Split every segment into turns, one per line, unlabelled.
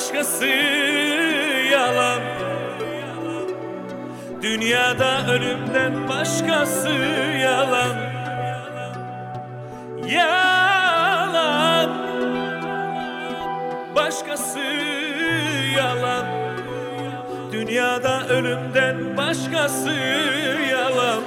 başkası yalan. Dünyada ölümden başkası yalan. Yalan, başkası yalan. Dünyada ölümden başkası yalan.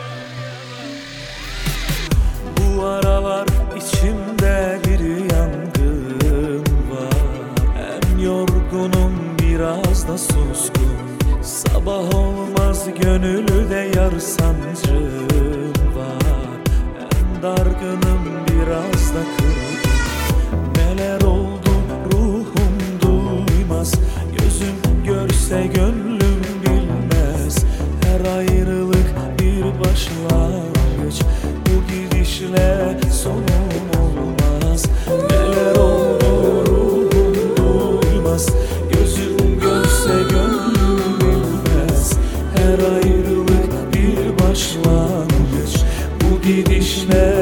Bu aralar içimde bir yangın var. Hem yorgunum biraz da suskun. Sabah olmaz gönülde yar sancım var. Hem dargınım biraz da kırgın. Neler oldu ruhum duymaz. Gözüm görse gönlüm bilmez. Her ayrılık bir başlangıç. Bu gidişle sonum olmaz. Neler oldu ruhum duymaz. Gözüm görse gönlüm bilmez. Her ayrılık bir başlangıç. Bu gidişle